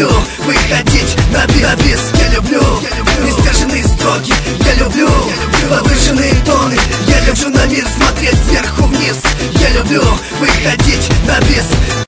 люблю выходить на бис. Я люблю несдержанные строки. Я люблю повышенные тоны. Я люблю на мир смотреть сверху вниз. Я люблю выходить на бис.